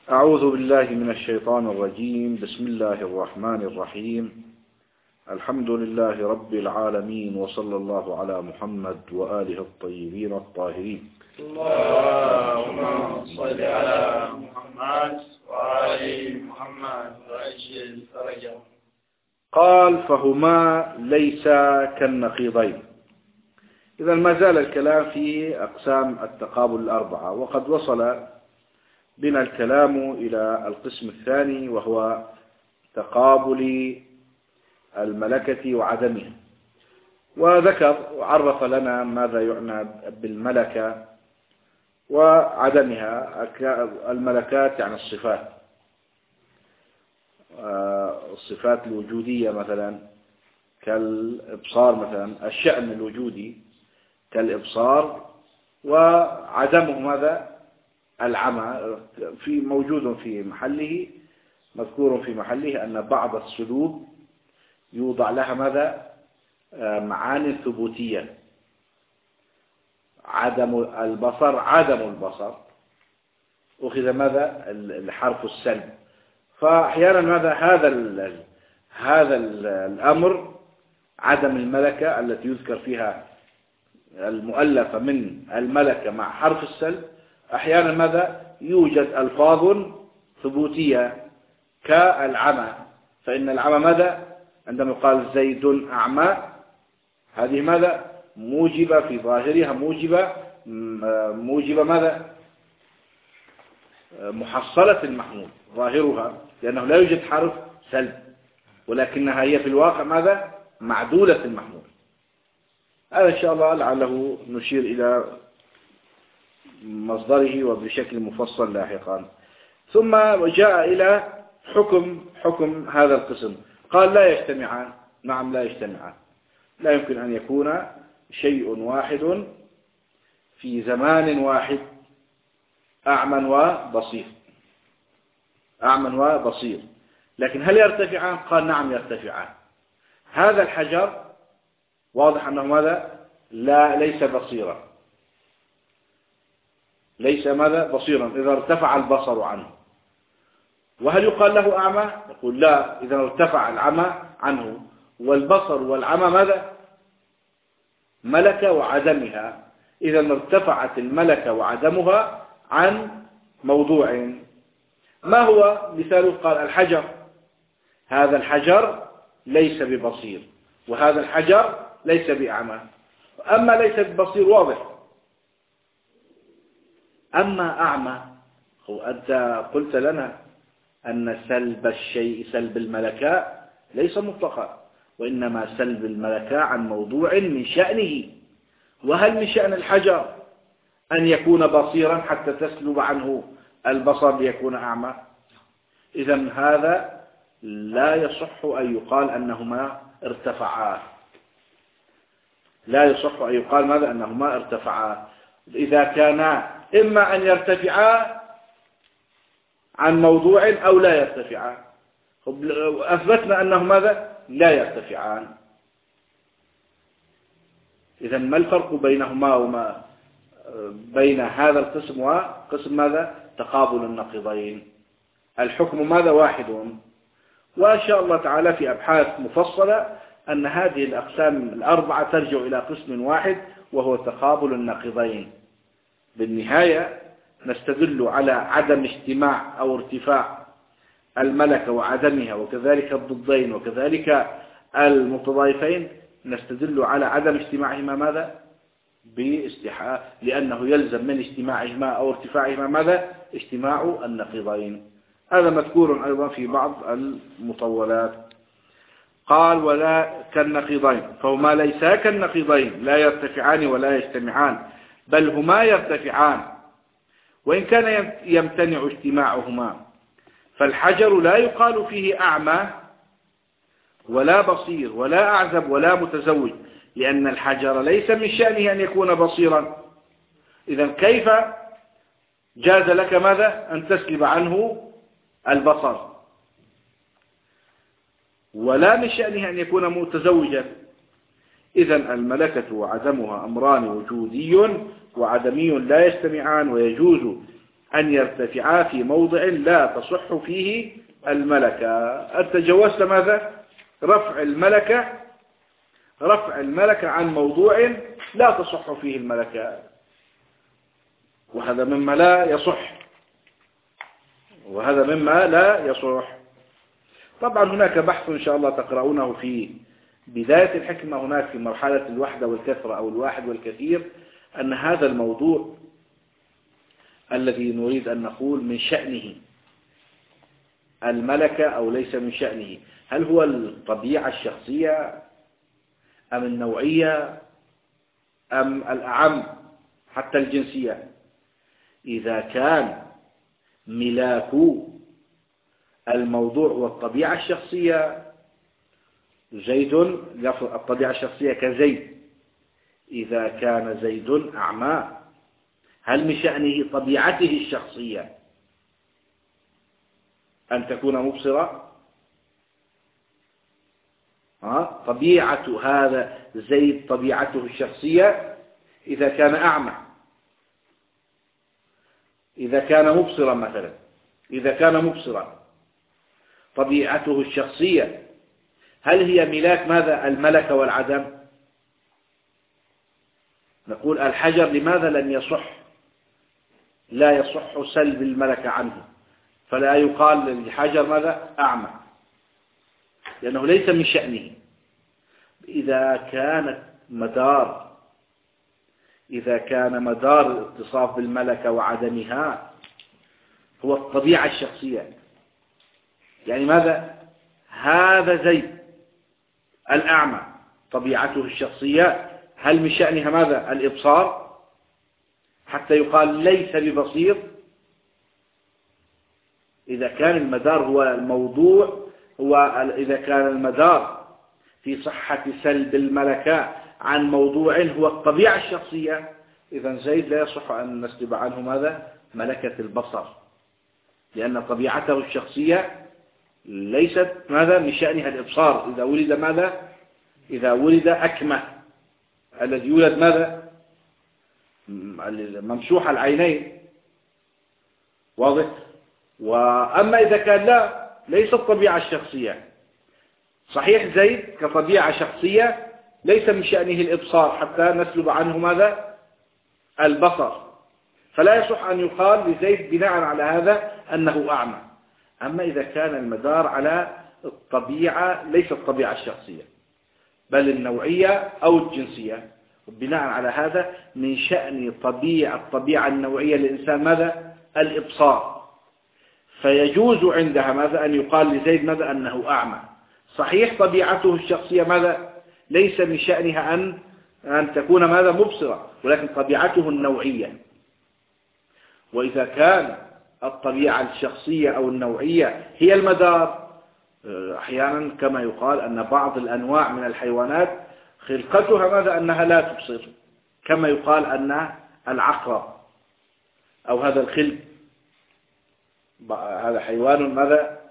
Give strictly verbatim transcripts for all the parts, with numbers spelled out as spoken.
أعوذ بالله من الشيطان الرجيم. بسم الله الرحمن الرحيم. الحمد لله رب العالمين، وصلى الله على محمد وآله الطيبين الطاهرين. اللهم صل على محمد وآل محمد وأجل فرجهم. قال فهما ليس كالنقيضين. إذا ما زال الكلام في أقسام التقابل الأربعة، وقد وصل بنا الكلام إلى القسم الثاني وهو تقابل الملكة وعدمها، وذكر وعرف لنا ماذا يعنى بالملكة وعدمها. الملكات يعني الصفات، الصفات الوجودية مثلا كالإبصار، مثلا الشأن الوجودي كالإبصار، وعدمه ماذا؟ العمى. في موجود في محله، مذكور في محله أن بعض السلوك يوضع لها ماذا؟ معاني ثبوتية. عدم البصر، عدم البصر أخذ ماذا؟ الحرف السلب. فأحيانا ماذا هذا ال هذا ال الأمر، عدم الملكة التي يذكر فيها المؤلفة من الملكة مع حرف السلب، أحيانا ماذا يوجد ألفاظ ثبوتية كالعمى. فإن العمى ماذا؟ عندما يقال زيد أعمى، هذه ماذا؟ موجبة في ظاهرها، موجبة موجبة ماذا؟ محصلة المحمول ظاهرها، لأنه لا يوجد حرف سلب، ولكنها هي في الواقع ماذا؟ معدولة المحمول. هذا إن شاء الله لعله نشير إلى مصدره وبشكل مفصل لاحقا. ثم جاء إلى حكم حكم هذا القسم. قال لا يجتمعان. نعم لا يجتمعان. لا يمكن أن يكون شيء واحد في زمان واحد أعمى وبصير، أعمى وبصير. لكن هل يرتفعان؟ قال نعم يرتفعان. هذا الحجر واضح أنه ماذا؟ لا ليس بصيرا، ليس ماذا؟ بصيرا إذا ارتفع البصر عنه. وهل يقال له أعمى؟ يقول لا، إذا ارتفع العمى عنه. والبصر والعمى ماذا؟ ملكة وعدمها. إذا ارتفعت الملكة وعدمها عن موضوع. ما هو مثاله؟ قال الحجر. هذا الحجر ليس ببصير، وهذا الحجر ليس بأعمى. أما ليس ببصير واضح، أما أعمى هو أنت قلت لنا أن سلب الشيء، سلب الملكة ليس مطلقا، وإنما سلب الملكة عن موضوع من شأنه. وهل من شأن الحجر أن يكون بصيرا حتى تسلب عنه البصر ليكون أعمى؟ إذن هذا لا يصح أن يقال أنهما ارتفعا. لا يصح أن يقال ماذا؟ أنهما ارتفعا. إذا كانا إما أن يرتفعا عن موضوع أو لا يرتفعا. أثبتنا أنه ماذا؟ لا يرتفعان. إذن ما الفرق بينهما وما بين هذا القسم وقسم ماذا؟ تقابل النقيضين. الحكم ماذا؟ واحد. وإن شاء الله تعالى في أبحاث مفصلة أن هذه الأقسام الأربعة ترجع إلى قسم واحد وهو تقابل النقيضين. بالنهاية نستدل على عدم اجتماع أو ارتفاع الملكة وعدمها، وكذلك الضدين وكذلك المتضايفين، نستدل على عدم اجتماعهما ماذا؟ باستحاء، لأنه يلزم من اجتماعهما أو ارتفاعهما ماذا؟ اجتماع النقيضين. هذا مذكور أيضا في بعض المطولات. قال ولا كالنقيضين، فهما ليسا كالنقيضين، لا يرتفعان ولا يجتمعان، بل هما يرتفعان، وإن كان يمتنع اجتماعهما. فالحجر لا يقال فيه أعمى ولا بصير ولا أعزب ولا متزوج، لأن الحجر ليس من شأنه أن يكون بصيرا. إذن كيف جاز لك ماذا؟ أن تسلب عنه البصر؟ ولا من شأنه أن يكون متزوجا. إذن الملكة وعدمها أمران وجودي وعدمي لا يجتمعان، ويجوز أن يرتفعا في موضع لا تصح فيه الملكة. أنت جوزت ماذا؟ رفع الملكة رفع الملكة عن موضوع لا تصح فيه الملكة، وهذا مما لا يصح وهذا مما لا يصح. طبعا هناك بحث إن شاء الله تقرؤونه في بداية الحكمة، هناك في مرحلة الوحدة والكثرة أو الواحد والكثير، أن هذا الموضوع الذي نريد أن نقول من شأنه الملكة أو ليس من شأنه، هل هو الطبيعة الشخصية أم النوعية أم الأعم حتى الجنسية؟ إذا كان ملاك الموضوع والطبيعة الشخصية، زيد الطبيعة الشخصية كزيد، إذا كان زيد أعمى هل من شأنه طبيعته الشخصية أن تكون مبصرة؟ ها؟ طبيعة هذا زيد طبيعته الشخصية إذا كان أعمى، إذا كان مبصرا مثلا، إذا كان مبصرا طبيعته الشخصية هل هي ملاك ماذا؟ الملكة والعدم؟ نقول الحجر لماذا لم يصح لا يصح سلب الملكة عنه، فلا يقال للحجر ماذا؟ أعمى، لأنه ليس من شأنه. إذا كانت مدار إذا كان مدار الاتصاف بالملكة وعدمها هو الطبيعة الشخصية، يعني ماذا؟ هذا زيد الأعمى طبيعته الشخصية هل من شأنها ماذا؟ الإبصار حتى يقال ليس ببصير؟ إذا كان المدار هو الموضوع، هو إذا كان المدار في صحة سلب الملكة عن موضوع هو الطبيعة الشخصية، إذا زيد لا يصح أن نسلب عنه ماذا؟ ملكة البصر، لأن طبيعته الشخصية ليست ماذا؟ من شأنها الإبصار. إذا ولد ماذا؟ إذا ولد أكمه الذي يولد ماذا؟ ممسوح العينين، واضح؟ وأما إذا كان لا ليس الطبيعة الشخصية، صحيح زيد كطبيعة شخصية ليس من شأنه الإبصار حتى نسلب عنه ماذا؟ البصر، فلا يصح أن يقال لزيد بناء على هذا أنه أعمى. أما إذا كان المدار على الطبيعة ليس الطبيعة الشخصية بل النوعية أو الجنسية، بناء على هذا من شأن طبيعة الطبيعة النوعية للإنسان ماذا؟ الإبصار، فيجوز عندها ماذا؟ أن يقال لزيد ماذا؟ أنه أعمى. صحيح طبيعته الشخصية ماذا؟ ليس من شأنها أن أن تكون ماذا؟ مبصرة، ولكن طبيعته النوعية. وإذا كان الطبيعة الشخصية أو النوعية هي المدار، أحيانا كما يقال أن بعض الأنواع من الحيوانات خلقتها ماذا؟ أنها لا تبصر، كما يقال أن العقرب أو هذا الخلق هذا حيوان ماذا؟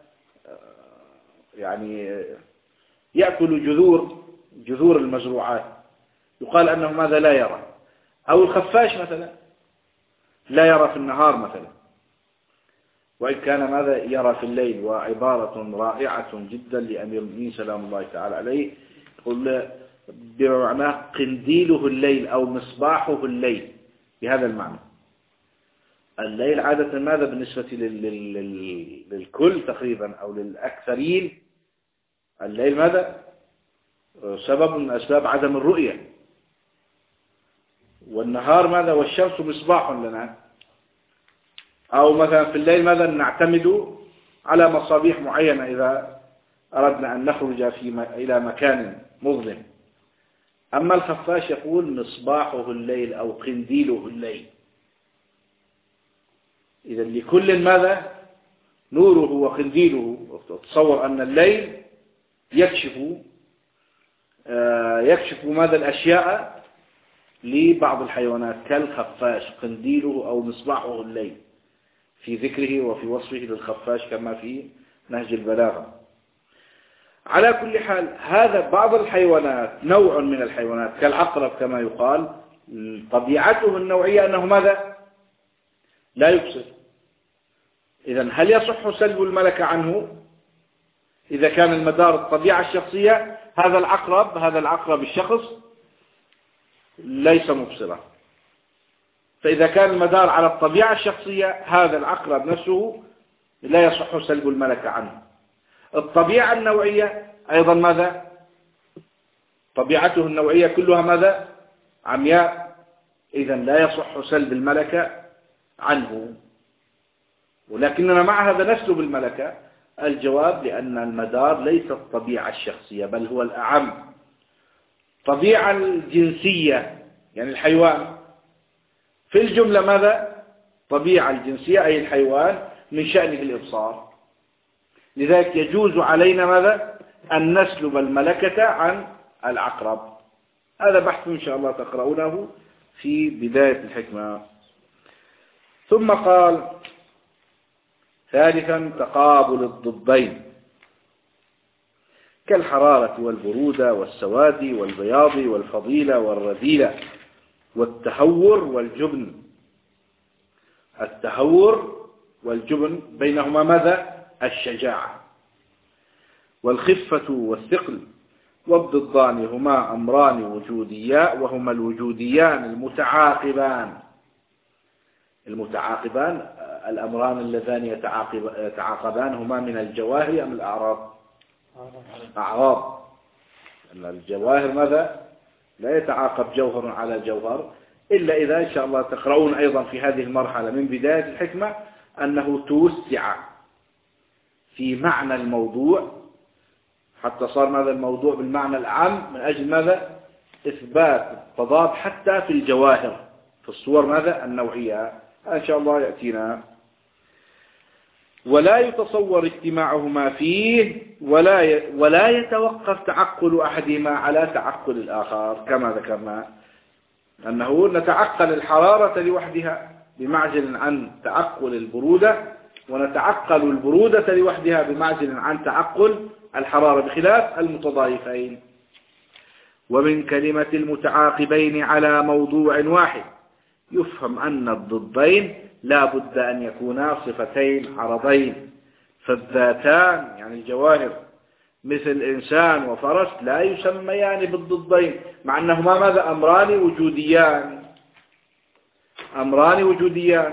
يعني يأكل جذور جذور المزروعات، يقال أنه ماذا؟ لا يرى. أو الخفاش مثلا لا يرى في النهار مثلا، وإن كان ماذا؟ يرى في الليل. وعبارة رائعة جدا لأمير المؤمنين سلام الله تعالى عليه، يقول بمعنى قنديله الليل أو مصباحه الليل، بهذا المعنى. الليل عادة ماذا بالنسبة لل... للكل تقريبا أو للأكثرين؟ الليل ماذا؟ سبب من أسباب عدم الرؤية. والنهار ماذا؟ والشمس مصباح لنا. أو مثلا في الليل ماذا؟ نعتمد على مصابيح معينة إذا أردنا أن نخرج في م... إلى مكان مظلم. أما الخفاش يقول مصباحه الليل أو قنديله الليل. إذا لكل ماذا؟ نوره وقنديله. تصور أن الليل يكشف يكشف ماذا؟ الأشياء لبعض الحيوانات كالخفاش، قنديله أو مصباحه الليل في ذكره وفي وصفه للخفاش كما في نهج البلاغة. على كل حال هذا بعض الحيوانات، نوع من الحيوانات كالعقرب كما يقال، طبيعته النوعية أنه ماذا؟ لا يبصر، إذن هل يصح سلب الملكة عنه إذا كان المدار الطبيعة الشخصية؟ هذا العقرب هذا العقرب الشخص ليس مبصرا، فإذا كان المدار على الطبيعة الشخصية هذا العقرب نفسه لا يصح سلب الملكة عنه. الطبيعة النوعية أيضا ماذا؟ طبيعته النوعية كلها ماذا؟ عمياء، إذن لا يصح سلب الملكة عنه. ولكننا مع هذا نسلب الملكة. الجواب لأن المدار ليس الطبيعة الشخصية بل هو الأعم، طبيعة الجنسية يعني الحيوان في الجملة ماذا؟ طبيعة الجنسية أي الحيوان من شأنه الإبصار، لذلك يجوز علينا ماذا؟ أن نسلب الملكة عن العقرب. هذا بحث إن شاء الله تقرؤونه في بداية الحكمة. ثم قال ثالثا تقابل الضدين كالحرارة والبرودة والسواد والبياض والفضيلة والرذيلة والتهور والجبن. التهور والجبن بينهما ماذا؟ الشجاعة. والخفة والثقل. والضدان هما أمران وجوديان وهما الوجوديان المتعاقبان. المتعاقبان الأمران اللذان يتعاقبان هما من الجواهر أم الأعراض؟ أعراض. أن الجواهر ماذا؟ لا يتعاقب جوهر على جوهر إلا إذا إن شاء الله تقرؤون أيضا في هذه المرحلة من بداية الحكمة أنه توسع في معنى الموضوع حتى صار ماذا الموضوع بالمعنى العام من أجل ماذا؟ إثبات التضاد حتى في الجواهر في الصور ماذا؟ النوعية. إن شاء الله يأتينا. ولا يتصور اجتماعهما فيه ولا ي... ولا يتوقف تعقل أحدهما على تعقل الآخر، كما ذكرنا أنه نتعقل الحرارة لوحدها بمعزل عن تعقل البرودة، ونتعقل البرودة لوحدها بمعزل عن تعقل الحرارة بخلاف المتضايفين. ومن كلمة المتعاقبين على موضوع واحد يفهم أن الضدين لا بد أن يكونا صفتين عرضين، فالذاتان يعني الجواهر مثل إنسان وفرس لا يسميان بالضدين مع أنهما ماذا؟ أمران وجوديان أمران وجوديان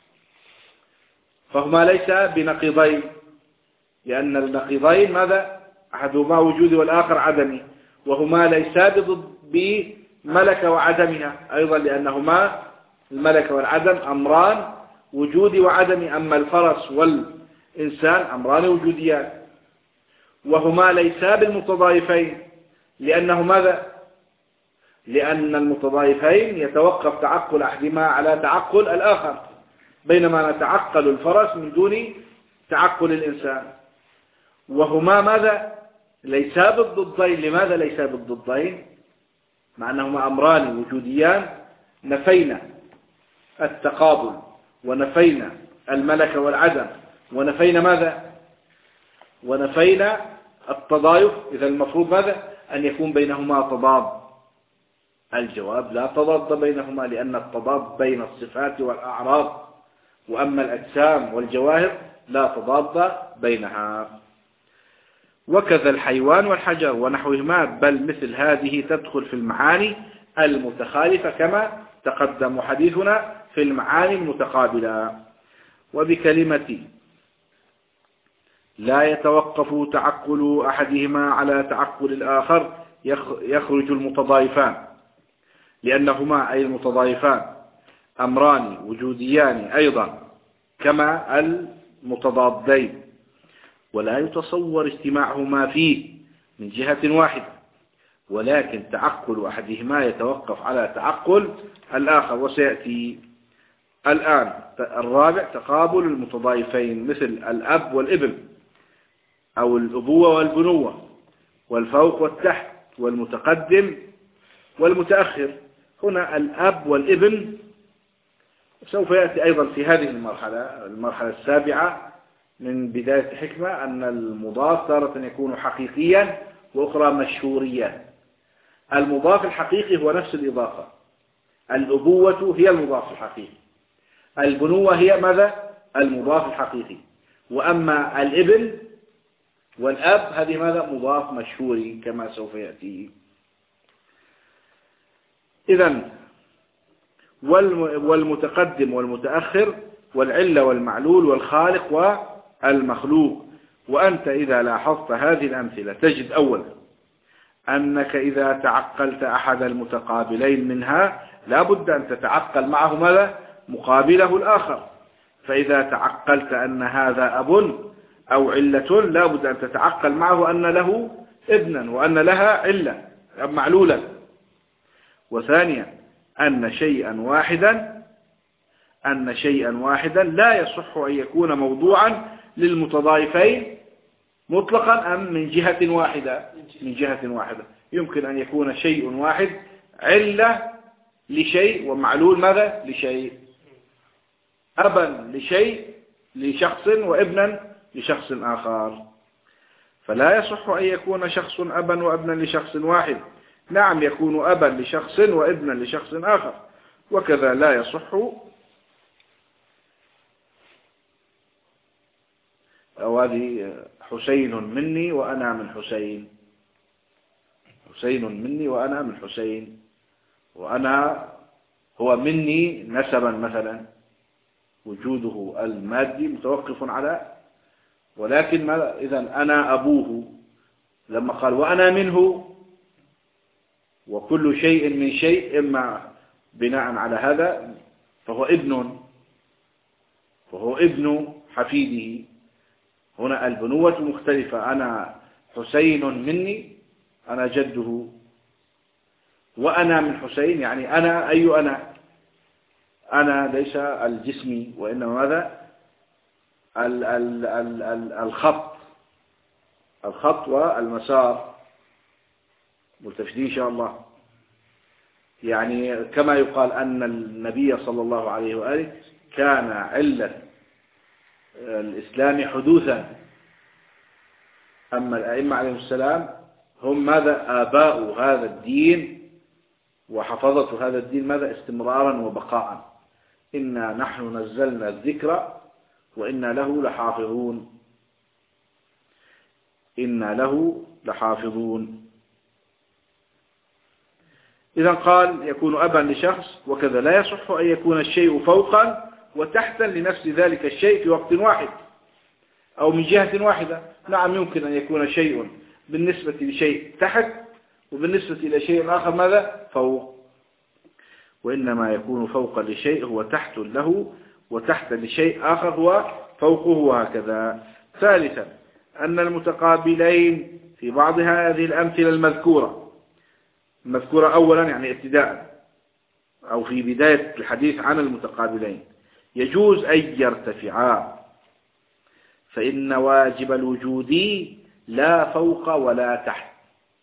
فهما ليس بنقيضين، لأن النقيضين ماذا؟ أحدهما وجودي والآخر عدمي، وهما ليسا بملكة وعدمها أيضا لأنهما الملكة والعدم أمران وجودي وعدمي، أما الفرس والإنسان أمران وجوديان، وهما ليسا بالمتضايفين لأنه ماذا؟ لأن المتضايفين يتوقف تعقل أحدهما على تعقل الآخر، بينما نتعقل الفرس من دون تعقل الإنسان. وهما ماذا؟ ليسا بالضدين. لماذا ليسا بالضدين؟ مع أنهما أمران وجوديان نفينا التقابل ونفينا الملكة والعدم ونفينا ماذا؟ ونفينا التضايف. إذا المفروض ماذا؟ أن يكون بينهما تضاد. الجواب لا تضاد بينهما، لأن التضاد بين الصفات والأعراض، وأما الأجسام والجواهر لا تضاد بينها. وكذا الحيوان والحجر ونحوهما، بل مثل هذه تدخل في المعاني المتخالفة كما تقدم حديثنا في المعاني المتقابلة. وبكلمة لا يتوقف تعقل أحدهما على تعقل الآخر يخرج المتضايفان، لأنهما أي المتضايفان أمران وجوديان أيضا كما المتضادين، ولا يتصور اجتماعهما فيه من جهة واحدة، ولكن تعقل أحدهما يتوقف على تعقل الآخر. وسيأتي الآن الرابع تقابل المتضايفين مثل الأب والابن، أو الأبوة والبنوة، والفوق والتحت، والمتقدم والمتأخر. هنا الأب والابن سوف يأتي أيضا في هذه المرحلة المرحلة السابعة من بداية الحكمة أن المضاف تارة يكون حقيقيا وأخرى مشهوريا. المضاف الحقيقي هو نفس الإضافة، الأبوة هي المضاف الحقيقي، البنوة هي ماذا؟ المضاف الحقيقي. وأما الابن والأب هذه ماذا؟ مضاف مشهوري كما سوف يأتي. إذن والمتقدم والمتأخر والعلة والمعلول والخالق والمخلوق. وأنت إذا لاحظت هذه الأمثلة تجد أولا أنك إذا تعقلت أحد المتقابلين منها لا بد أن تتعقل معه ماذا؟ مقابله الآخر. فإذا تعقلت أن هذا أب أو علة لا بد أن تتعقل معه أن له ابنا وأن لها علة معلولا. وثانيا أن شيئا واحدا أن شيئا واحدا لا يصح أن يكون موضوعا للمتضايفين مطلقا أم من جهة واحدة. من جهة واحدة يمكن أن يكون شيء واحد علة لشيء ومعلول ماذا؟ لشيء. أبا لشيء لشخص وابنا لشخص آخر. فلا يصح أن يكون شخص أبا وابنا لشخص واحد. نعم يكون أبا لشخص وابنا لشخص آخر. وكذا لا يصح أو هذه حسين مني وأنا من حسين. حسين مني وأنا من حسين. وأنا هو مني نسبا مثلا وجوده المادي متوقف على، ولكن إذا أنا أبوه لما قال وأنا منه وكل شيء من شيء إما بناء على هذا فهو ابن فهو ابن حفيده. هنا البنوة مختلفة. أنا حسين مني أنا جده وأنا من حسين يعني أنا أي أنا أنا ليس الجسمي وإنما ماذا؟ ال ال ال ال الخط الخط والمسار ملتفتين إن شاء الله. يعني كما يقال أن النبي صلى الله عليه وآله كان علة الإسلام حدوثا، أما الأئمة عليهم السلام هم ماذا؟ آباء هذا الدين وحفظة هذا الدين ماذا؟ استمرارا وبقاء. إنا نحن نزلنا الذكر وإنا له لحافظون. إنا له لحافظون. إذا قال يكون أبا لشخص. وكذا لا يصح أن يكون الشيء فوقا وتحتا لنفس ذلك الشيء في وقت واحد أو من جهة واحدة. نعم يمكن أن يكون شيء بالنسبة لشيء تحت وبالنسبة إلى شيء آخر ماذا؟ فوق. وإنما يكون فوق لشيء هو تحت له وتحت لشيء آخر هو فوقه وهكذا. ثالثا أن المتقابلين في بعض هذه الأمثلة المذكورة المذكورة أولا يعني ابتداء أو في بداية الحديث عن المتقابلين يجوز أن يرتفعا، فإن واجب الوجود لا فوق ولا تحت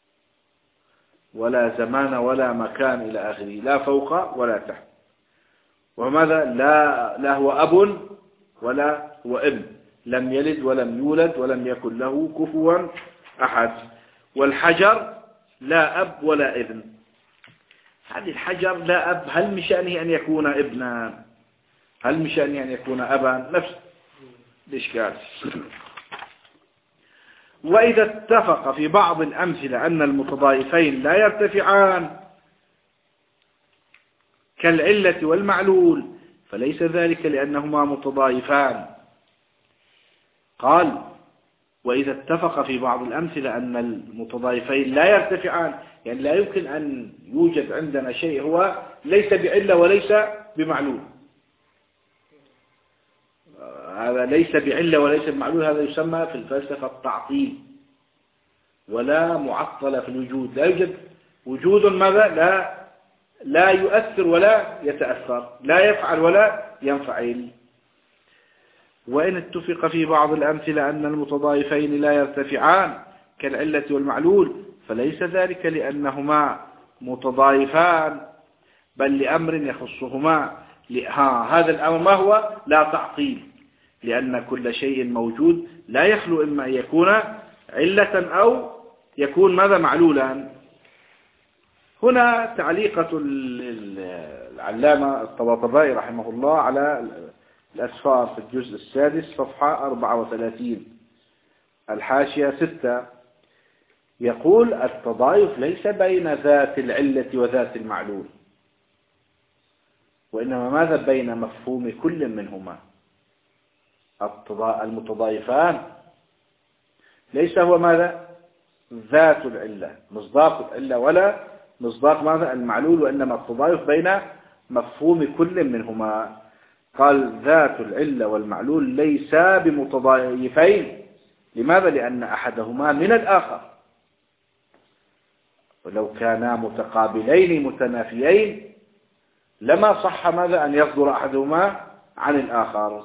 ولا زمان ولا مكان إلى آخره. لا فوق ولا تحت. وماذا؟ لا, لا هو أب ولا هو ابن، لم يلد ولم يولد ولم يكن له كفوا أحد. والحجر لا أب ولا ابن. هذه الحجر لا أب، هل من شأنه أن يكون ابنا؟ هل من شأنه أن يكون أبا؟ نفس الإشكال. وإذا اتفق في بعض الأمثلة أن المتضايفين لا يرتفعان كالعلة والمعلول فليس ذلك لأنهما متضايفان. قال وإذا اتفق في بعض الأمثلة أن المتضايفين لا يرتفعان، يعني لا يمكن أن يوجد عندنا شيء هو ليس بعلة وليس بمعلول. هذا ليس بعلة وليس بمعلول، هذا يسمى في الفلسفة التعطيل. ولا معطل في الوجود، لا يوجد وجود ماذا؟ لا لا يؤثر ولا يتأثر، لا يفعل ولا ينفعل. وإن اتفق في بعض الأمثلة أن المتضايفين لا يرتفعان كالعلة والمعلول فليس ذلك لأنهما متضايفان بل لأمر يخصهما. هذا الأمر ما هو؟ لا تعطيل، لأن كل شيء موجود لا يخلو إما أن يكون علة أو يكون ماذا؟ معلولا. هنا تعليقة العلامة الطباطبائي رحمه الله على الأسفار في الجزء السادس صفحة أربعة وثلاثين الحاشية ستة، يقول التضايف ليس بين ذات العلة وذات المعلول، وإنما ماذا بين مفهوم كل منهما. المتضايفان ليس هو ماذا ذات العلة مصداق العلة ولا مصداق ماذا المعلول، وإنما التضايف بين مفهوم كل منهما. قال ذات العلة والمعلول ليس بمتضايفين. لماذا؟ لأن أحدهما من الآخر، ولو كانا متقابلين متنافيين لما صح ماذا أن يصدر أحدهما عن الآخر.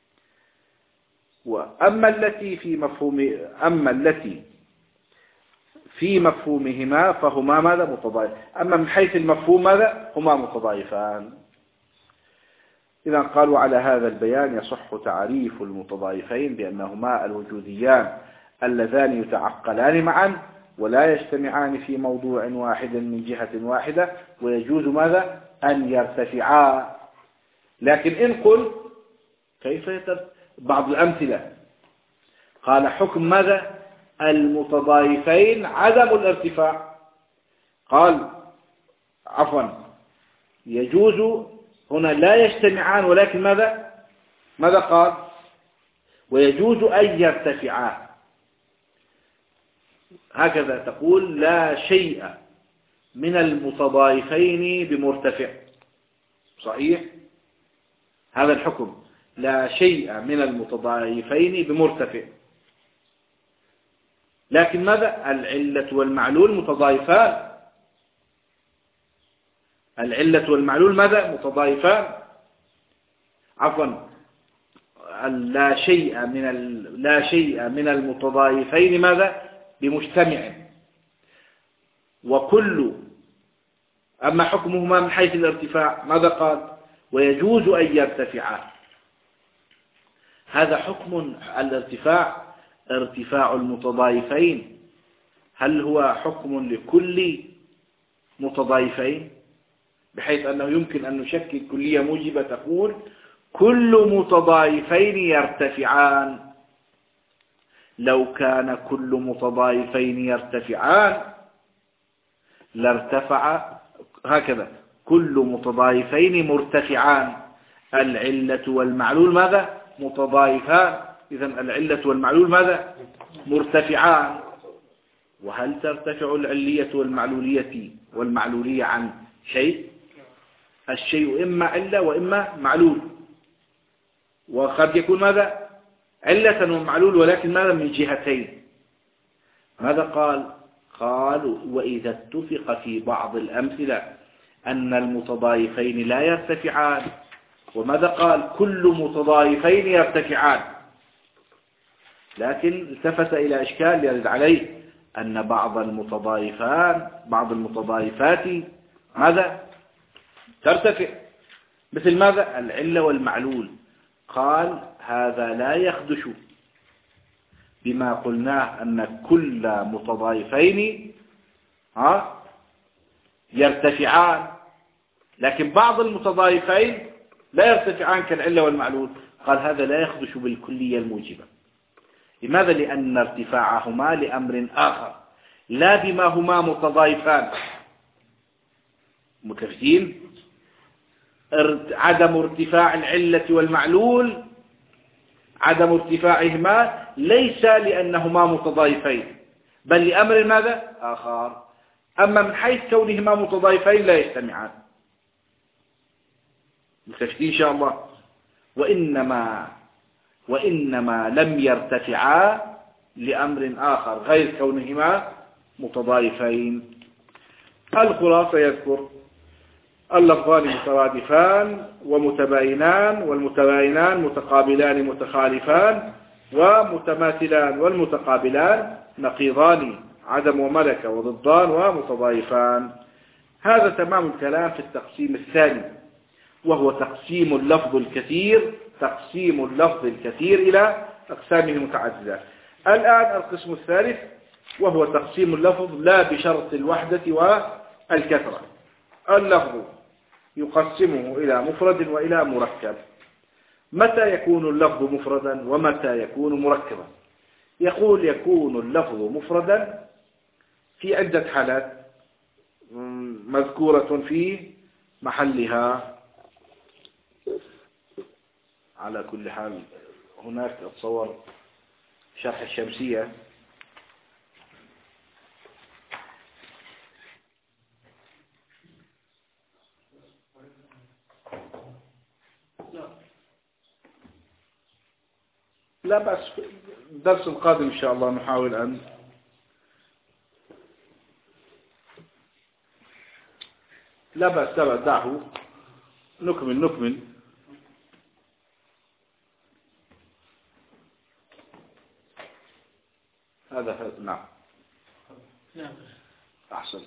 وأما التي في مفهوم أما التي في مفهومهما فهما ماذا متضايف، أما من حيث المفهوم ماذا هما متضايفان. إذا قالوا على هذا البيان يصح تعريف المتضايفين بأنهما الوجوديان اللذان يتعقلان معا ولا يجتمعان في موضوع واحد من جهة واحدة، ويجوز ماذا أن يرتفعا. لكن إن قل كيف يترتفع بعض الأمثلة، قال حكم ماذا المتضايفين عدم الارتفاع. قال عفوا يجوز هنا لا يجتمعان، ولكن ماذا ماذا قال ويجوز أن يرتفعا. هكذا تقول لا شيء من المتضايفين بمرتفع، صحيح هذا الحكم لا شيء من المتضايفين بمرتفع. لكن ماذا العلة والمعلول متضايفان، العلة والمعلول ماذا متضايفان عفوا لا شيء من ال... لا شيء من المتضايفين ماذا بمجتمع. وكل أما حكمهما من حيث الارتفاع ماذا قال ويجوز أن يرتفعا. هذا حكم الارتفاع ارتفاع المتضايفين، هل هو حكم لكل متضايفين بحيث أنه يمكن أن نشكل كلية موجبة تقول كل متضايفين يرتفعان. لو كان كل متضايفين يرتفعان لارتفع هكذا كل متضايفين مرتفعان. العلة والمعلول ماذا متضايفان، إذن العلة والمعلول ماذا مرتفعان. وهل ترتفع العلية والمعلولية والمعلولية عن شيء؟ الشيء إما علة وإما معلول، وقد يكون ماذا علة ومعلول ولكن ماذا من جهتين. ماذا قال قالوا وإذا اتفق في بعض الأمثلة أن المتضايفين لا يرتفعان، وماذا قال كل متضايفين يرتفعان. لكن التفت إلى إشكال يرد عليه أن بعض المتضايفان بعض المتضايفات ماذا ترتفع مثل ماذا العلة والمعلول. قال هذا لا يخدش بما قلناه أن كل متضايفين ها يرتفعان، لكن بعض المتضايفين لا يرتفعان كالعلة والمعلول. قال هذا لا يخدش بالكلية الموجبة. لماذا؟ لأن ارتفاعهما لأمر آخر لا بما هما متضايفان. متفقين؟ عدم ارتفاع العلة والمعلول عدم ارتفاعهما ليس لأنهما متضايفين بل لأمر ماذا آخر. أما من حيث كونهما متضايفين لا يجتمعان. متفقين إن شاء الله. وإنما وإنما لم يرتفعا لأمر آخر غير كونهما متضايفين. الخلاصة يذكر اللفظان مترادفان ومتباينان، والمتباينان متقابلان متخالفان، ومتماثلان والمتقابلان نقيضان عدم وملك وضدان ومتضايفان. هذا تمام الكلام في التقسيم الثاني، وهو تقسيم اللفظ الكثير تقسيم اللفظ الكثير إلى أقسامه المتعددة. الآن القسم الثالث وهو تقسيم اللفظ لا بشرط الوحدة والكثرة. اللفظ يقسمه إلى مفرد وإلى مركب. متى يكون اللفظ مفردا ومتى يكون مركبا؟ يقول يكون اللفظ مفردا في عدة حالات مذكورة في محلها. على كل حال هناك أتصور شرح الشمسية لا بأس، الدرس القادم إن شاء الله نحاول أن لا بأس لا بأس دعه نكمل نكمل. هذا نعم نعم أحسن.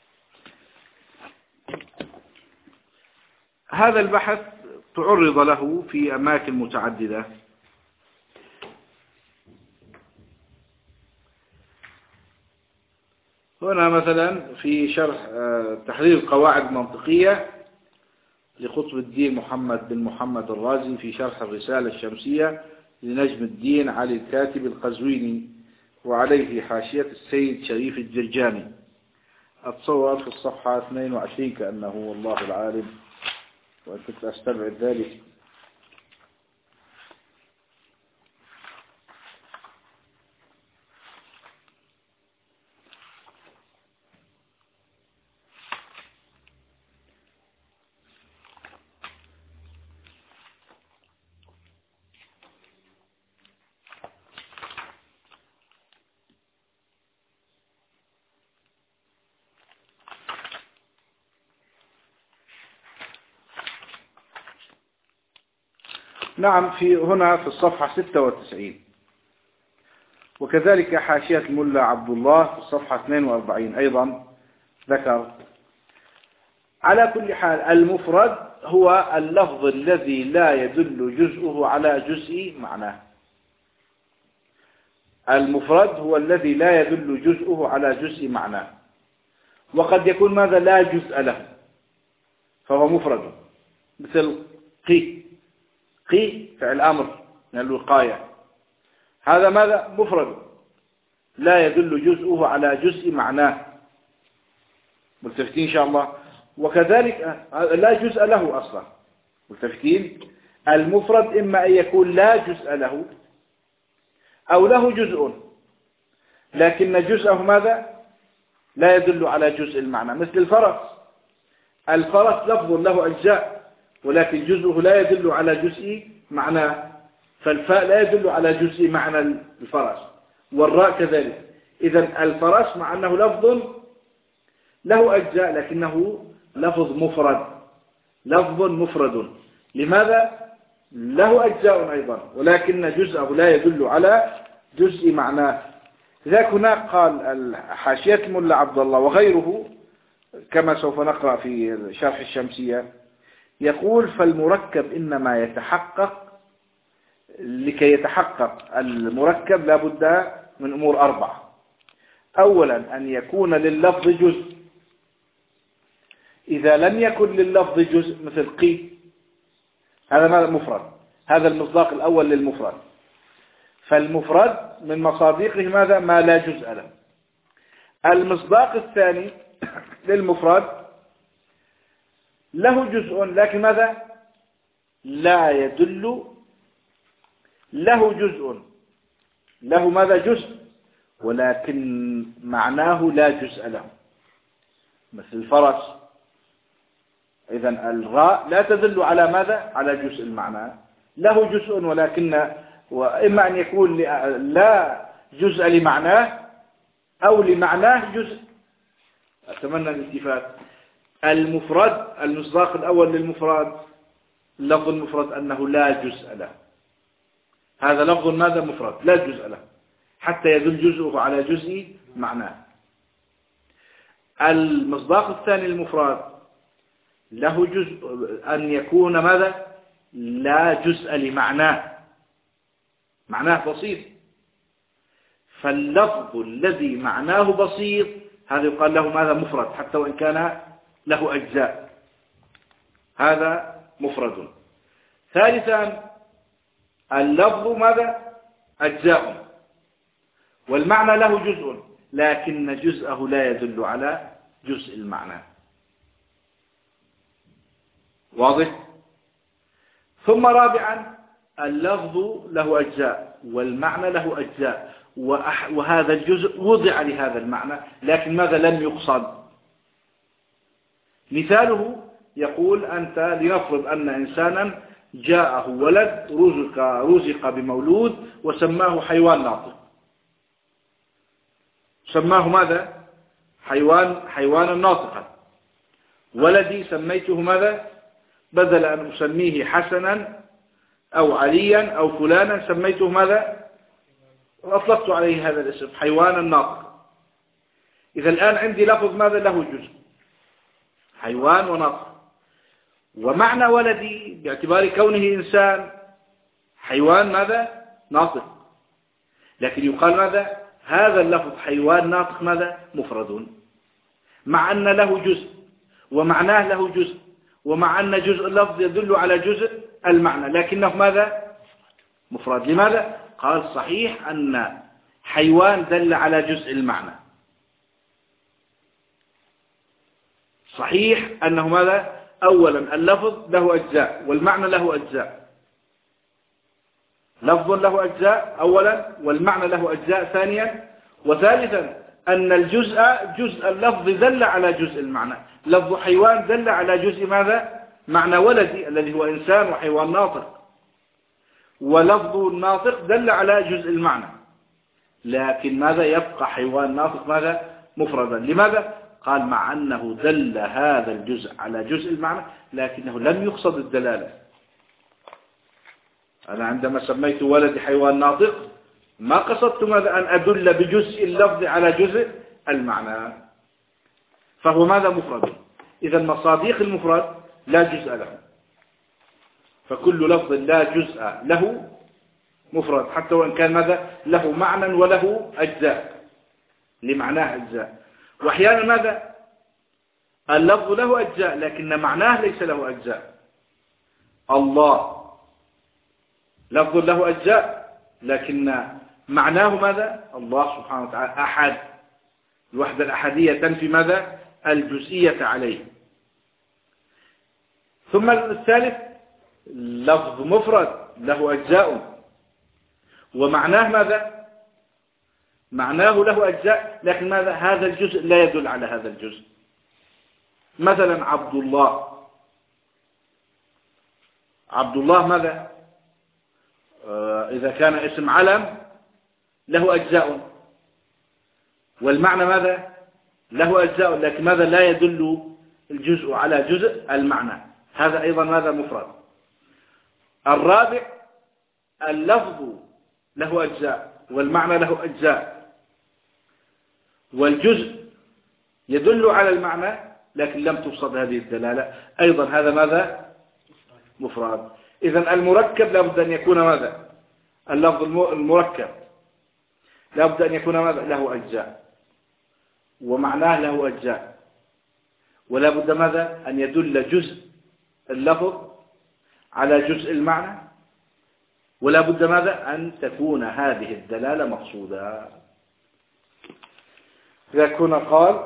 هذا البحث تعرض له في أماكن متعددة. هنا مثلا في شرح تحرير القواعد المنطقية لقطب الدين محمد بن محمد الرازي في شرح الرسالة الشمسية لنجم الدين علي الكاتب القزويني، وعليه حاشية السيد شريف الجرجاني. أتصور في الصفحة اثنين وعشرين كأنه، والله العالم، وكنت أستبعد ذلك. نعم في هنا في الصفحة ستة وتسعين، وكذلك حاشية الملا عبد الله في الصفحة اثنين وأربعين أيضا ذكر. على كل حال المفرد هو اللفظ الذي لا يدل جزءه على جزء معناه. المفرد هو الذي لا يدل جزءه على جزء معناه، وقد يكون ماذا لا جزء له فهو مفرد، مثل قي قي فعل أمر من الوقاية، هذا ماذا مفرد لا يدل جزءه على جزء معناه. ملتفتين إن شاء الله. وكذلك لا جزء له أصلا. ملتفتين. المفرد إما أن يكون لا جزء له أو له جزء لكن جزءه ماذا لا يدل على جزء المعنى، مثل الفرس. الفرس لفظ له أجزاء ولكن جزءه لا يدل على جزء معناه، فالفاء لا يدل على جزء معنى الفرس، والراء كذلك. إذن الفرس مع أنه لفظ له أجزاء لكنه لفظ مفرد، لفظ مفرد. لماذا؟ له أجزاء أيضا ولكن جزءه لا يدل على جزء معناه. لذلك هناك قال حاشية الملا عبد الله وغيره كما سوف نقرأ في شرح الشمسية، يقول فالمركب إنما يتحقق، لكي يتحقق المركب لابد من أمور أربعة. أولا أن يكون لللفظ جزء، إذا لم يكن لللفظ جزء مثل قي هذا ماذا مفرد، هذا المصداق الأول للمفرد. فالمفرد من مصادقه ماذا ما لا جزء له. المصداق الثاني للمفرد له جزء لكن ماذا لا يدل، له جزء له ماذا جزء ولكن معناه لا جزء له، مثل الفرس. إذن الراء لا تدل على ماذا على جزء المعنى، له جزء ولكن، وإما أن يكون لا جزء لمعناه أو لمعناه جزء. أتمنى الالتفات. المفرد المصداق الأول للمفرد لفظ المفرد أنه لا جزء له، هذا لفظ ماذا مفرد لا جزء له حتى يدل جزءه على جزء معناه. المصداق الثاني للمفرد له جزء أن يكون ماذا لا جزء لمعناه، معناه بسيط. فاللفظ الذي معناه بسيط هذا يقال له ماذا مفرد حتى وإن كان له أجزاء، هذا مفرد. ثالثا اللفظ ماذا؟ أجزاء، والمعنى له جزء، لكن جزءه لا يدل على جزء المعنى. واضح؟ ثم رابعا اللفظ له أجزاء والمعنى له أجزاء، وهذا الجزء وضع لهذا المعنى، لكن ماذا لم يقصد. مثاله يقول أنت لنفرض أن إنسانا جاءه ولد رزق, رزق بمولود وسماه حيوان ناطق، سماه ماذا؟ حيوان حيوانا ناطقا. ولدي سميته ماذا؟ بدل أن أسميه حسنا أو عليا أو فلانا سميته ماذا؟ أطلقت عليه هذا الاسم حيوانا ناطقا. إذا الآن عندي لفظ ماذا له جزء؟ حيوان وناطق، ومعنى ولدي باعتبار كونه إنسان حيوان ماذا؟ ناطق، لكن يقال ماذا؟ هذا اللفظ حيوان ناطق ماذا؟ مفرد، مع أن له جزء ومعناه له جزء، ومع أن جزء اللفظ يدل على جزء المعنى، لكنه ماذا؟ مفرد. لماذا؟ قال صحيح أن حيوان دل على جزء المعنى، صحيح أنه ماذا؟ أولا اللفظ له أجزاء والمعنى له أجزاء، لفظ له أجزاء أولا والمعنى له أجزاء ثانيا، وثالثا أن الجزء جزء اللفظ دل على جزء المعنى. لفظ حيوان دل على جزء ماذا؟ معنى ولدي الذي هو إنسان وحيوان ناطق، ولفظ الناطق دل على جزء المعنى، لكن ماذا؟ يبقى حيوان ناطق ماذا؟ مفردا. لماذا؟ قال مع أنه دل هذا الجزء على جزء المعنى لكنه لم يقصد الدلالة. أنا عندما سميت ولدي حيوان ناطق ما قصدت ماذا؟ أن أدل بجزء اللفظ على جزء المعنى، فهو ماذا؟ مفرد. إذا مصاديق المفرد لا جزء له، فكل لفظ لا جزء له مفرد، حتى وإن كان ماذا؟ له معنى وله أجزاء، لمعناه أجزاء. وأحيانا ماذا؟ اللفظ له أجزاء لكن معناه ليس له أجزاء. الله لفظ له أجزاء لكن معناه ماذا؟ الله سبحانه وتعالى أحد، الوحدة الأحدية تنفي ماذا؟ الجزئية عليه. ثم الثالث لفظ مفرد له أجزاء ومعناه ماذا؟ معناه له أجزاء لكن ماذا؟ هذا الجزء لا يدل على هذا الجزء. مثلا عبد الله، عبد الله ماذا؟ آه إذا كان اسم علم له أجزاء والمعنى ماذا؟ له أجزاء، لكن ماذا؟ لا يدل الجزء على جزء المعنى، هذا أيضا ماذا؟ مفرد. الرابع اللفظ له أجزاء والمعنى له أجزاء والجزء يدل على المعنى لكن لم تفصد هذه الدلالة، أيضا هذا ماذا؟ مفرد. إذن المركب لابد أن يكون ماذا؟ اللفظ المركب لابد أن يكون ماذا؟ له أجزاء ومعناه له أجزاء، ولا بد ماذا؟ أن يدل جزء اللفظ على جزء المعنى، ولا بد ماذا؟ أن تكون هذه الدلالة مقصودة. إذا كنا قال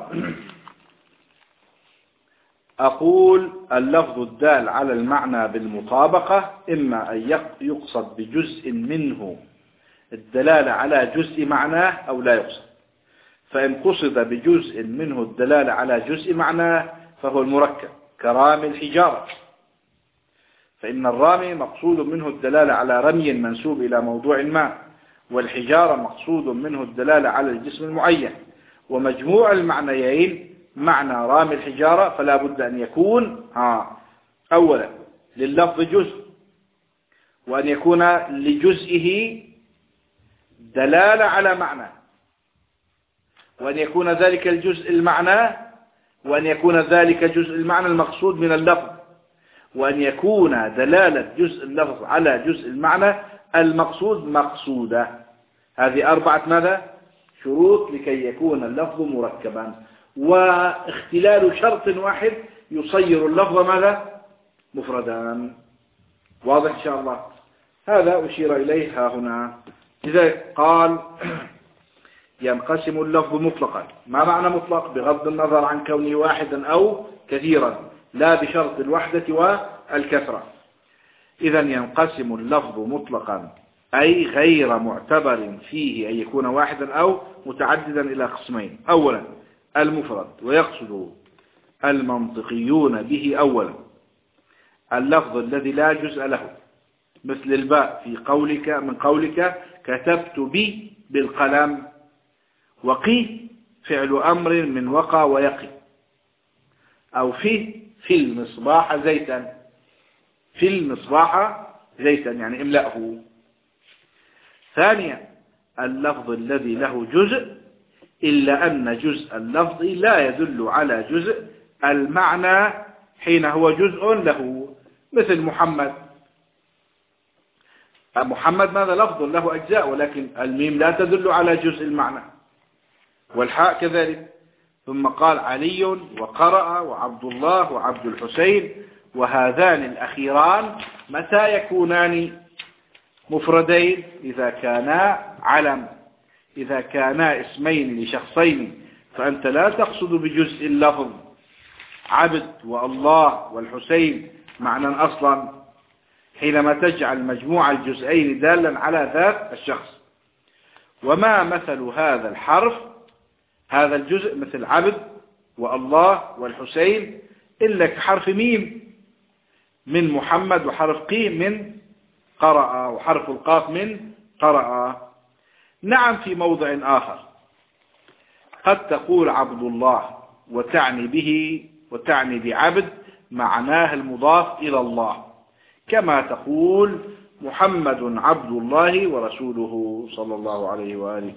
أقول اللفظ الدال على المعنى بالمطابقة إما أن يقصد بجزء منه الدلالة على جزء معناه أو لا يقصد، فإن قصد بجزء منه الدلالة على جزء معناه فهو المركب كرامي الحجارة، فإن الرامي مقصود منه الدلالة على رمي منسوب إلى موضوع ما، والحجارة مقصود منه الدلالة على الجسم المعين، ومجموع المعنيين معنى رامي الحجارة فلا بد أن يكون ها أولا لللفظ جزء، وأن يكون لجزئه دلالة على معنى، وأن يكون ذلك الجزء المعنى، وأن يكون ذلك جزء المعنى المقصود من اللفظ، وأن يكون دلالة جزء اللفظ على جزء المعنى المقصود مقصودة. هذه أربعة ماذا؟ شروط لكي يكون اللفظ مركبا، واختلال شرط واحد يصير اللفظ ماذا؟ مفردا. واضح إن شاء الله؟ هذا أشير إليه ها هنا. إذا قال ينقسم اللفظ مطلقا، ما معنى مطلق؟ بغض النظر عن كونه واحدا أو كثيرا، لا بشرط الوحدة والكثرة. إذا ينقسم اللفظ مطلقا أي غير معتبر فيه أن يكون واحدا أو متعددا إلى قسمين. أولا المفرد، ويقصد المنطقيون به أولا اللفظ الذي لا جزء له، مثل الباء في قولك من قولك كتبت بي بالقلم، وقي فعل أمر من وقى ويقي، أو في في المصباح زيتا، في المصباح زيتا يعني املأه. ثانيا اللفظ الذي له جزء إلا أن جزء اللفظ لا يدل على جزء المعنى حين هو جزء له، مثل محمد. محمد ماذا؟ لفظ له أجزاء، ولكن الميم لا تدل على جزء المعنى، والحاء كذلك. ثم قال علي وقرأ وعبد الله وعبد الحسين، وهذان الأخيران متى يكونان مفردين؟ إذا كانا علم، إذا كانا اسمين لشخصين، فأنت لا تقصد بجزء اللفظ. عبد والله والحسين معنى أصلا، حينما تجعل مجموع الجزئين دالا على ذات الشخص. وما مثل هذا الحرف، هذا الجزء مثل عبد والله والحسين، إلا كحرف ميم من محمد، وحرف قيم من قرأ، وحرف القاف من قرأ. نعم في موضع آخر قد تقول عبد الله وتعني به وتعني بعبد معناه المضاف إلى الله، كما تقول محمد عبد الله ورسوله صلى الله عليه وآله.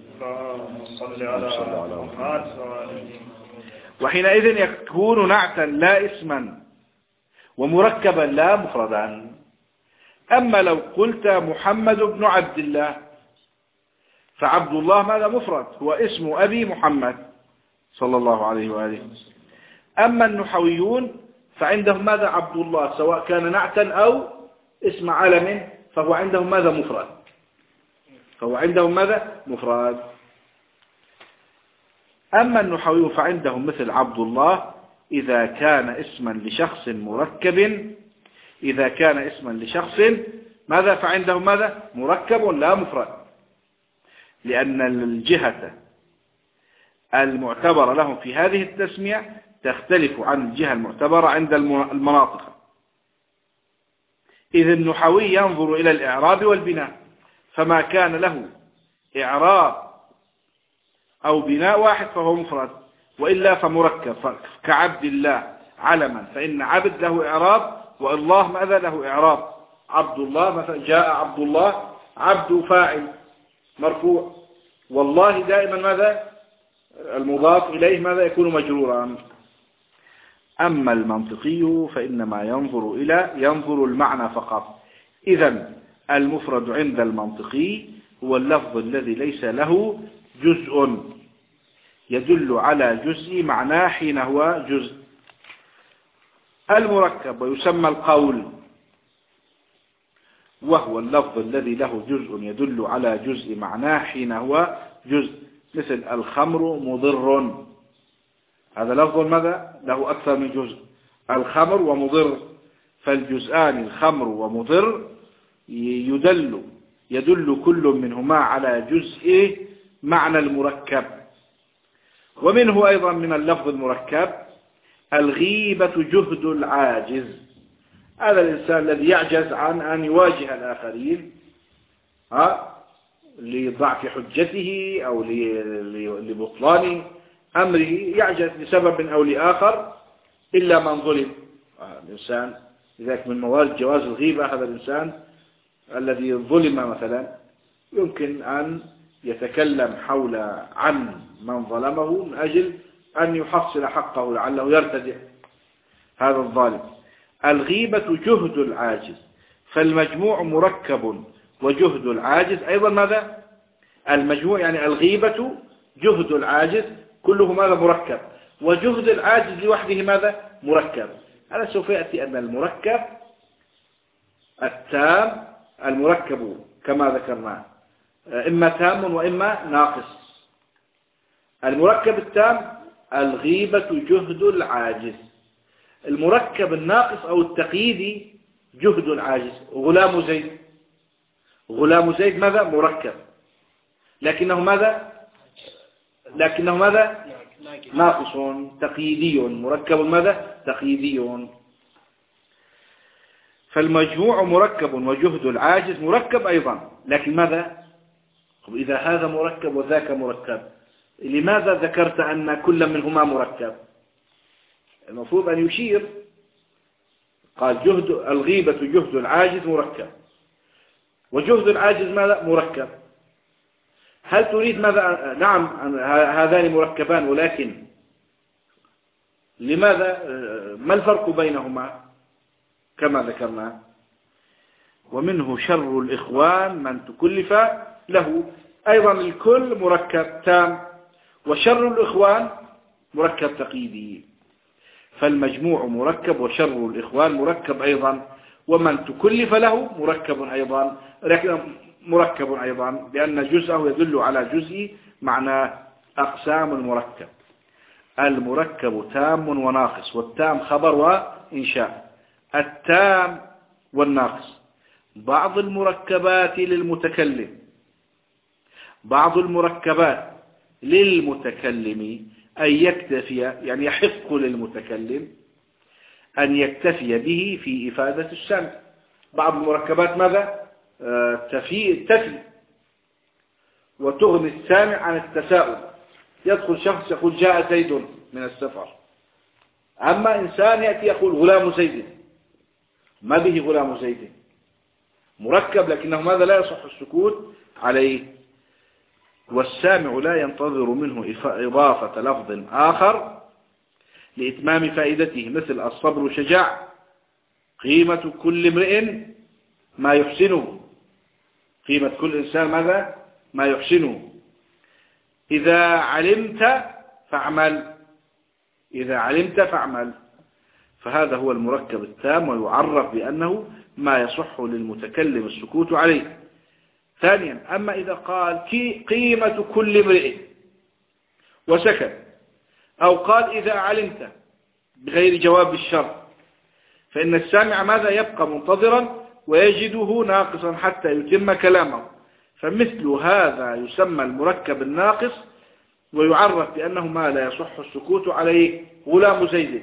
وحينئذ يكون نعتا لا اسما، ومركبا لا مفردا. أما لو قلت محمد بن عبد الله، فعبد الله ماذا؟ مفرد، هو اسم أبي محمد صلى الله عليه وآله. أما النحويون فعندهم ماذا؟ عبد الله سواء كان نعتا أو اسم علم، فهو عندهم ماذا؟ مفرد، فهو عندهم ماذا؟ مفرد. أما النحويون فعندهم مثل عبد الله إذا كان اسما لشخص مركب، إذا كان اسما لشخص ماذا؟ فعندهم ماذا؟ مركب لا مفرد، لأن الجهة المعتبرة لهم في هذه التسمية تختلف عن الجهة المعتبرة عند المناطق. إذ النحوي ينظر إلى الإعراب والبناء، فما كان له إعراب أو بناء واحد فهو مفرد، وإلا فمركب. كعبد الله علما، فإن عبد له إعراب، والله ماذا له إعراب؟ عبد الله مثلا جاء عبد الله، عبد فاعل مرفوع، والله دائما ماذا؟ المضاف إليه ماذا؟ يكون مجرورا. أما المنطقي فإنما ينظر إلى ينظر المعنى فقط. إذن المفرد عند المنطقي هو اللفظ الذي ليس له جزء يدل على جزء معناه حين هو جزء. المركب ويسمى القول، وهو اللفظ الذي له جزء يدل على جزء معناه حين هو جزء، مثل الخمر مضر، هذا لفظ ماذا؟ له أكثر من جزء، الخمر ومضر، فالجزءان الخمر ومضر يدل يدل كل منهما على جزء معنى المركب. ومنه أيضا من اللفظ المركب الغيبة جهد العاجز، هذا الإنسان الذي يعجز عن أن يواجه الآخرين ها لضعف حجته أو لبطلان أمره، يعجز لسبب أو لآخر إلا من ظلم. الإنسان لذلك من موارد جواز الغيبة هذا الإنسان الذي ظلم مثلا يمكن أن يتكلم حول عن من ظلمه من أجل أن يحصل حقه لعله يرتدع هذا الظالم. الغيبة جهد العاجز، فالمجموع مركب، وجهد العاجز أيضا ماذا؟ المجموع يعني الغيبة جهد العاجز كله ماذا؟ مركب، وجهد العاجز لوحده ماذا؟ مركب. هذا سوف يأتي أن المركب التام المركب كما ذكرنا إما تام وإما ناقص. المركب التام الغيبة جهد العاجز. المركب الناقص أو التقييدي جهد العاجز. غلام زيد، غلام زيد ماذا؟ مركب، لكنه ماذا؟ لكنه ماذا؟ ناقص تقييدي. مركب ماذا؟ تقييدي. فالمجموع مركب وجهد العاجز مركب أيضا، لكن ماذا؟ إذا هذا مركب وذاك مركب، لماذا ذكرت أن كل منهما مركب؟ المفروض أن يشير، قال جهد الغيبة جهد العاجز مركب، وجهد العاجز ماذا؟ مركب. هل تريد ماذا؟ نعم هذان مركبان، ولكن لماذا؟ ما الفرق بينهما كما ذكرنا؟ ومنه شر الإخوان من تكلف له. أيضا الكل مركب تام، وشر الإخوان مركب تقييدي. فالمجموع مركب وشر الإخوان مركب أيضا، ومن تكلف له مركب أيضا، لكن مركب أيضا لأن جزءه يدل على جزء، معنى أقسام المركب. المركب تام وناقص، والتام خبر وإنشاء. التام والناقص بعض المركبات للمتكلم، بعض المركبات للمتكلم أن يكتفي، يعني يحق للمتكلم أن يكتفي به في إفادة السمع. بعض المركبات ماذا؟ تفي تفي وتغني السامع عن التساؤل. يدخل شخص يقول جاء زيد من السفر، أما إنسان يأتي يقول غلام زيد، ما به غلام زيد؟ مركب، لكنه ماذا؟ لا يصح السكوت عليه. والسامع لا ينتظر منه إضافة لفظ آخر لإتمام فائدته، مثل الصبر شجاع، قيمة كل امرئ ما يحسنه، قيمة كل إنسان ماذا؟ ما يحسنه. إذا علمت فاعمل، إذا علمت فاعمل. فهذا هو المركب التام، ويعرف بأنه ما يصح للمتكلم السكوت عليه. ثانيا، أما إذا قال قيمة كل امرئ وسكت، أو قال إذا علمت بغير جواب الشرط، فإن السامع ماذا؟ يبقى منتظرا ويجده ناقصا حتى يتم كلامه. فمثل هذا يسمى المركب الناقص، ويعرف بأنه ما لا يصح السكوت عليه. غلام زيد.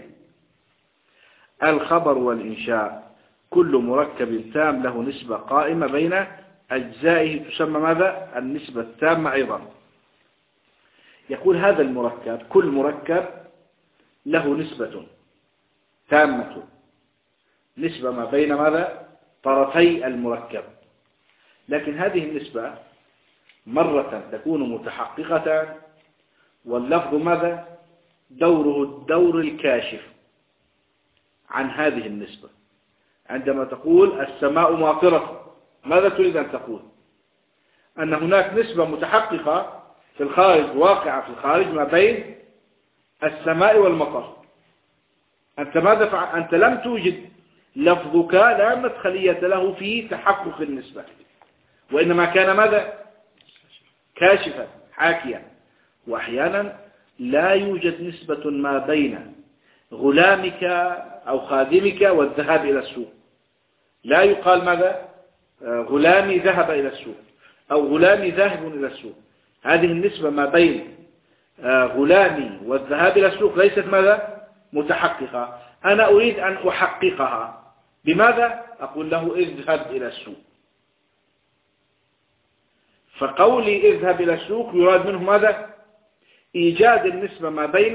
الخبر والإنشاء كل مركب تام له نسبة قائمة بين أجزائه تسمى ماذا؟ النسبة التامة أيضا. يقول هذا المركب، كل مركب له نسبة تامة، نسبة ما بين ماذا؟ طرفي المركب. لكن هذه النسبة مرة تكون متحققة، واللفظ ماذا؟ دوره الدور الكاشف عن هذه النسبة. عندما تقول السماء ماطرة، ماذا تريد أن تقول؟ أن هناك نسبة متحققة في الخارج، واقعة في الخارج، ما بين السماء والمطر. أنت ماذا فعل؟ أنت لم توجد، لفظك لا مدخلية له في تحقق النسبة، وإنما كان ماذا؟ كاشفا حاكيا. وأحيانا لا يوجد نسبة ما بين غلامك أو خادمك والذهاب إلى السوق. لا يقال ماذا؟ غلامي ذهب إلى السوق، أو غلامي ذاهب إلى السوق. هذه النسبة ما بين غلامي والذهاب إلى السوق ليست ماذا؟ متحققة. أنا أريد أن أحققها. بماذا؟ أقول له اذهب إلى السوق. فقولي اذهب إلى السوق يراد منه ماذا؟ إيجاد النسبة ما بين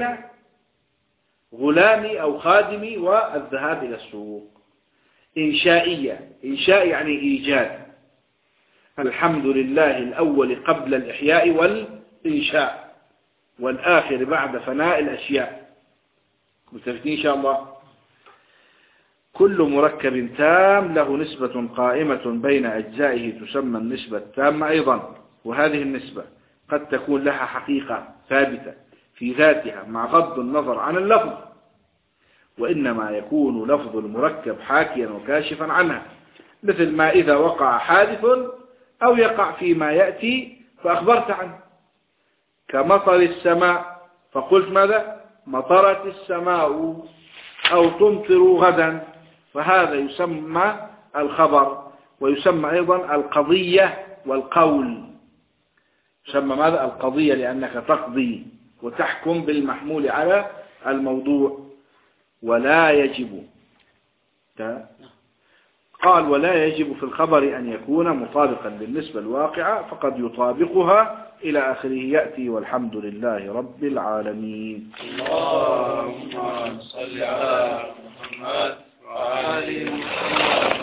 غلامي أو خادمي والذهاب إلى السوق. إنشائية. إنشاء يعني إيجاد. الحمد لله الأول قبل الإحياء والإنشاء، والآخر بعد فناء الأشياء. متفقين إن شاء الله؟ كل مركب تام له نسبة قائمة بين أجزائه تسمى النسبة التامة أيضا. وهذه النسبة قد تكون لها حقيقة ثابتة في ذاتها مع غض النظر عن اللفظ، وإنما يكون لفظ المركب حاكيا وكاشفا عنها. مثل ما إذا وقع حادث أو يقع فيما يأتي فأخبرت عنه، كمطر السماء فقلت ماذا؟ مطرت السماء أو تمطر غدا، فهذا يسمى الخبر، ويسمى أيضا القضية والقول. يسمى ماذا؟ القضية، لأنك تقضي وتحكم بالمحمول على الموضوع. ولا يجب، قال ولا يجب في الخبر أن يكون مطابقا بالنسبة الواقعة، فقد يطابقها إلى آخره يأتي. والحمد لله رب العالمين. اللهم صل على محمد وعلى آله وسلم.